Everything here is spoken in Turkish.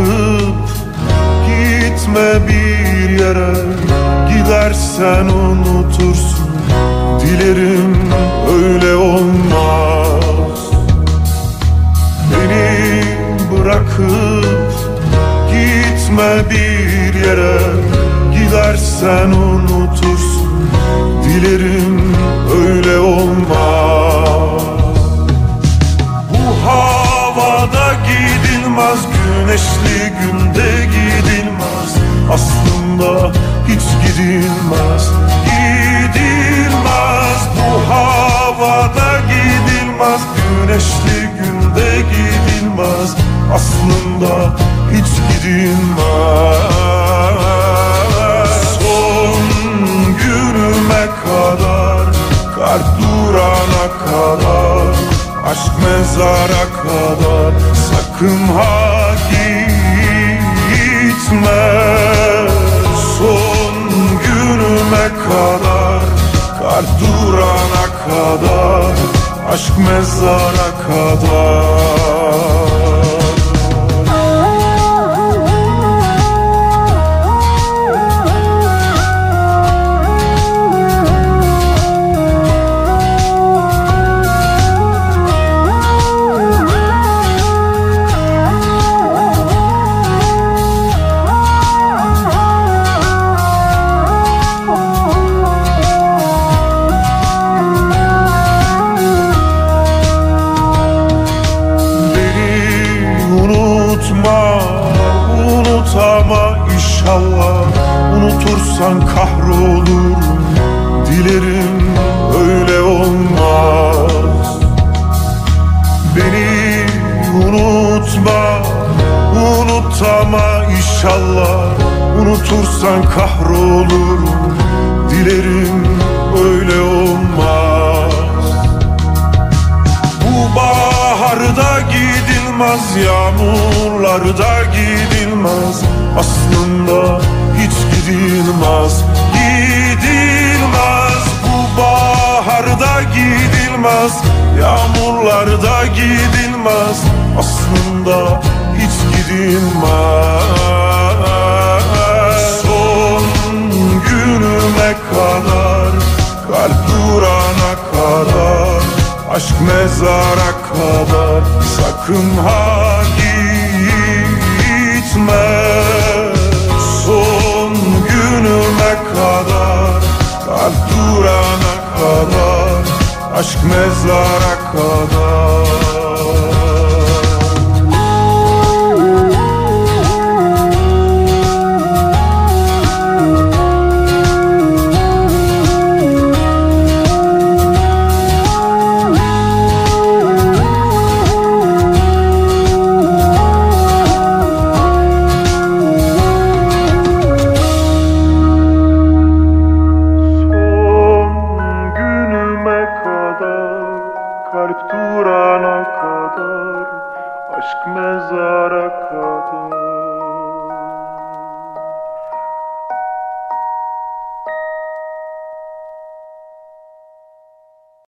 bırakıp gitme bir yere. Gidersen unutursun, dilerim öyle olmaz. Beni bırakıp gitme bir yere. Gidersen unutursun, dilerim öyle olmaz. Bu havada gidilmez, güneşli günde gidilmez. Aslında hiç gidilmez, gidilmez. Bu havada gidilmez, güneşli günde gidilmez. Aslında hiç gidilmez. Son günüme kadar, kalp durana kadar, aşk mezara kadar, sakın ha gitme. Son günüme kadar, kalp durana kadar, aşk mezara kadar. Unutama inşallah, unutursan kahrolurum, dilerim öyle olmaz. Beni unutma, unutama inşallah, unutursan kahrolurum, dilerim öyle olmaz. Bu baharda gidilmez, yağmurlarda gidilmez. Aslında hiç gidilmez, gidilmez. Bu baharda gidilmez, yağmurlarda gidilmez. Aslında hiç gidilmez. Son günüme kadar, kalp durana kadar, aşk mezara kadar, sakın ha gitme. Son günüme kadar, kalp durana kadar, aşk mezara kadar.